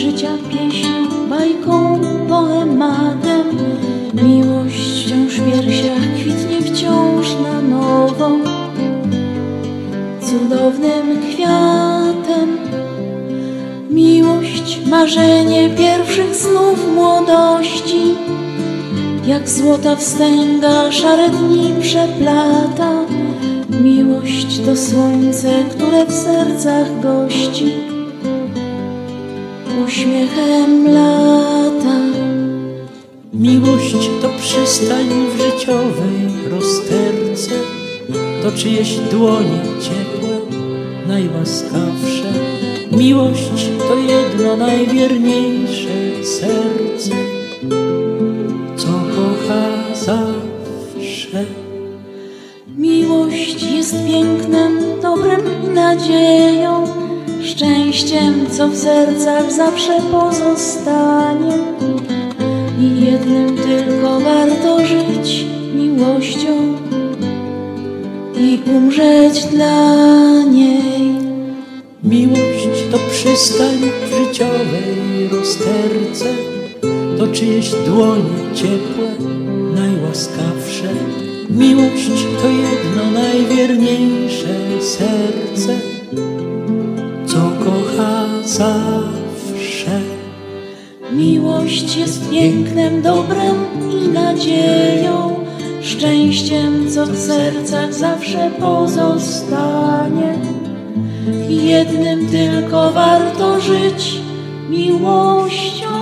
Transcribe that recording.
życia pieśnią, bajką, poematem. Miłość wciąż w piersiach kwitnie wciąż na nowo, cudownym kwiatem. Miłość, marzenie pierwszych snów młodości, jak złota wstęga szare dni przeplata. Miłość to słońce, które w sercach gości, uśmiechem lata. Miłość to przystań w życiowej rozterce, to czyjeś dłonie ciepłe, najłaskawsze. Miłość to jedno najwierniejsze serce, co kocha zawsze. Miłość jest pięknem, dobrem i nadzieją, szczęściem, co w sercach zawsze pozostanie. I jednym tylko warto żyć, miłością, i umrzeć dla niej. Miłość to przystań w życiowej rozterce, to czyjeś dłonie ciepłe, najłaskawsze. Miłość to jedno najwierniejsze serce, co kocha zawsze. Miłość jest pięknem, dobrem i nadzieją, szczęściem, co w sercach zawsze pozostanie. I jednym tylko warto żyć, miłością.